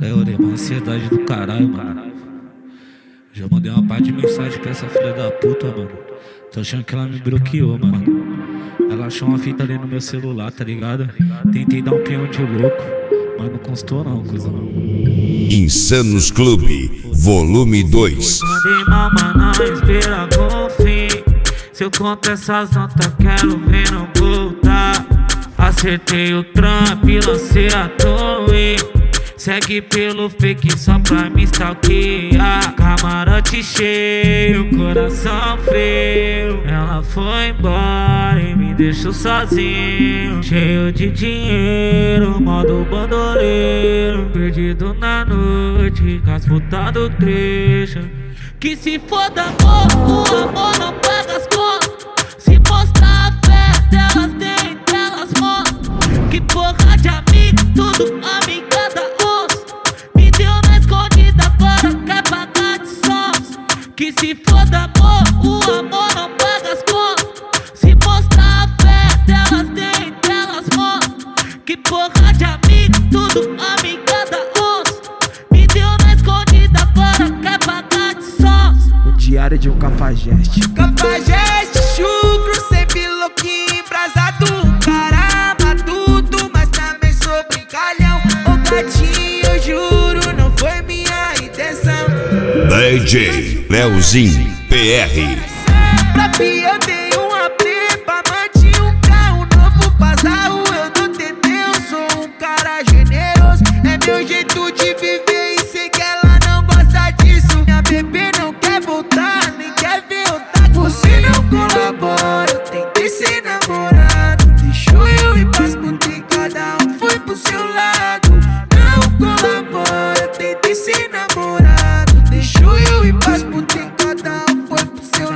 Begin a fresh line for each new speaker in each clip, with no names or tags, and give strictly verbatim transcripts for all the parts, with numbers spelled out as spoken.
É, orei, uma ansiedade do caralho, mano. Já mandei uma parte de mensagem pra essa filha da puta, mano. Tô achando que ela me bloqueou, mano. Ela achou uma fita ali no meu celular, tá ligado? Tentei dar um peão de louco, mas não constou não, cuzão.
Insanos Clube, volume dois.
Mandei mal, mano, espera com fim. Se eu conto essas notas, quero ver não voltar. Acertei o Trump, lancei a torre. Segue pelo fake só pra me stalkear. Camarote cheio, coração frio. Ela foi embora e me deixou sozinho, cheio de dinheiro, modo bandoleiro. Perdido na noite, com as putas do trecho. Que se foda amor, o amor não paga as contas. Se mostrar a fé delas, tem delas mostram. Que porra de amigo, tudo amigada osso. Me deu na escondida, agora quer pagar de sons. Que se foda amor, o amor não paga as contas. Se mostrar a fé delas, tem delas mostram. Que porra de amigo, tudo amigada osso. Me deu na escondida, agora quer pagar de sons.
Diário de um cafajeste.
Cafajeste, chucro, sempre louquinho, embrasado. Caramba, tudo, mas também sou brincalhão. Ô gatinho, eu juro, não foi minha intenção.
D J Leozinho P R.
Pra fi eu dei uma prepa, mantinha um carro novo bazarro. Eu não tentei, eu sou um cara generoso. É meu jeito de viver e sei que ela não gosta disso. Minha bebê não quer voltar, nem quer ver eu tá. Você não colabora, eu tentei ser namorado. Deixou eu ir pras putas, cada um foi pro seu lado. Não colabora, eu tentei ser namorado. Deixou eu ir pras putas, cada um foi pro seu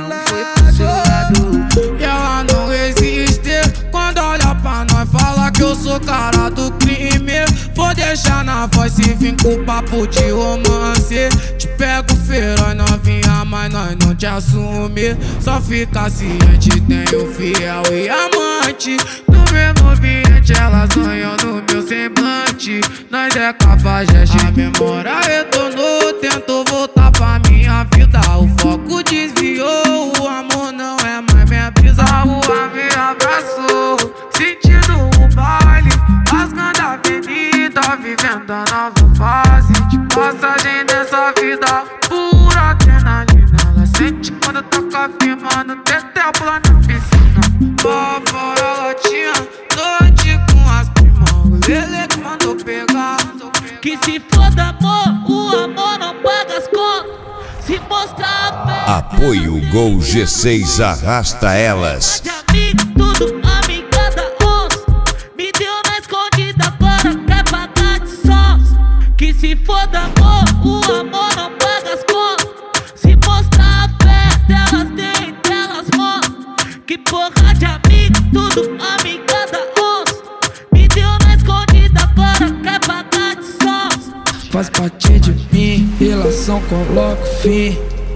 lado.
E ela não resiste quando olha pra nós, fala que eu sou cara do crime. Vou deixar na voz se vim com papo de romance. Te pego feroz novinha, mas nós não te assume. Só fica ciente, tenho fiel e amante. No mesmo ambiente ela sonhou no meu semblante. Nós é cafajeste, a memória retornou. Tento voltar pra minha vida, o foco desviou. O amor não é mais minha brisa, a rua me abraçou. Sentindo o baile, rasgando a avenida, vivendo a nova fase de passagem dessa vida. Pura adrenalina, ela sente quando toca firmando. Tentei pular na piscina, lá fora ela tinha noite com as primas. O Lele que mandou pegar.
Que se foda amor, o amor não paga as contas. Se mostrar a fé.
Apoio Gol G seis arrasta elas.
De amigo, tudo amigada osso. Me deu na escondida, agora quer pagar de sons. Que se foda amor, o amor não paga as contas. Se mostrar a fé delas, tem delas mostram. Que porra de amigo, tudo amigada osso. Me deu na escondida, agora quer pagar de sons.
Faz parte de mim, relação coloca fim.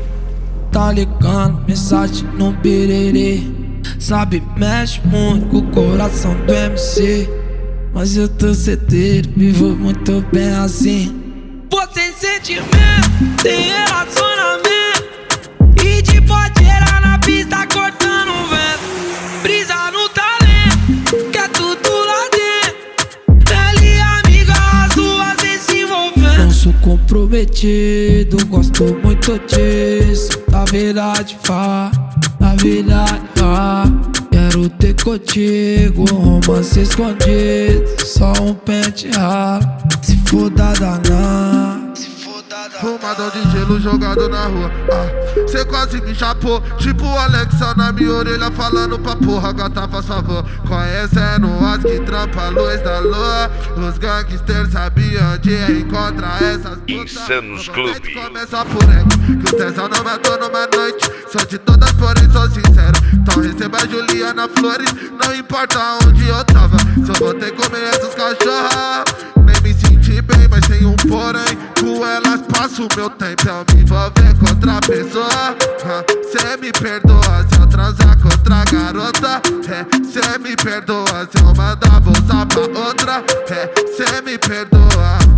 Tá ligando, mensagem no birerê. Sabe, mexe muito com o coração do M C. Mas eu tô certeiro, vivo muito bem assim. Você sentimento, tem relacionamento. E de podeira na pista cortando o vento. Brisa no talento, que é tudo lá dentro. Pele e amiga, as duas vêm se envolvendo. Não sou comprometido, gosto muito disso. Na verdade, vá, na verdade, vá. Quero ter contigo um romance escondido. Só um pente ralo, se for dada não.
Fumadão de gelo jogado na rua, ah. Cê quase me chapou, tipo o Alexa na minha orelha falando pra porra. Gata, faz favor, conhecendo as que trampa a luz da lua. Os gangsters sabiam onde encontrar essas putas.
Insanos Clube.
Começa por ego, que o tesão não matou numa noite. Sou de todas, porém sou sincero. Então receba a Juliana Flores, não importa onde eu tava. Só vou ter que comer essas cachorras. Nem me senti bem, mas tem um porém. Com elas passo meu tempo, eu me envolver com outra pessoa. Cê me perdoa se eu transar com outra garota. É, cê me perdoa se eu mandar bolsa pra outra. É, cê me perdoa.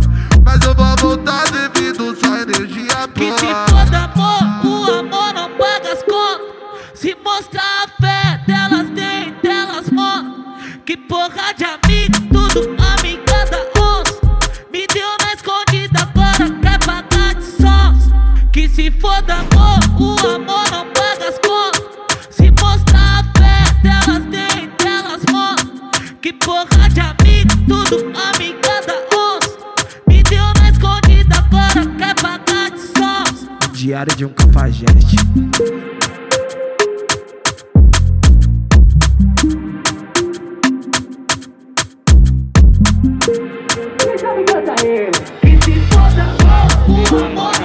mas eu vou voltar devido sua energia
Que
pura.
se foda amor, o amor não paga as contas. Se mostrar a fé delas tem, delas mostram. Que porra de amigo, tudo amiga da onça. Me deu na escondida, agora quer pagar de sons. Que se foda amor, o amor não paga as contas. Se mostrar a fé delas tem, delas mostram. Que porra de amigo, tudo amiga da onça. Me deu na escondida, agora quer pagar de sons.
Diário de um cafajeste.
Que se foda, o amor